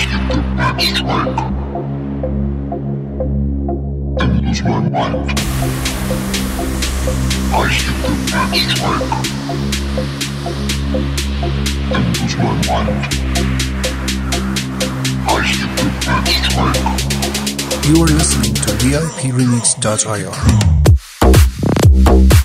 hit the mad strike and lose my mind. I hit the mad strike and lose my mind. I hit the mad strike. You are listening to VIPRemix.ir.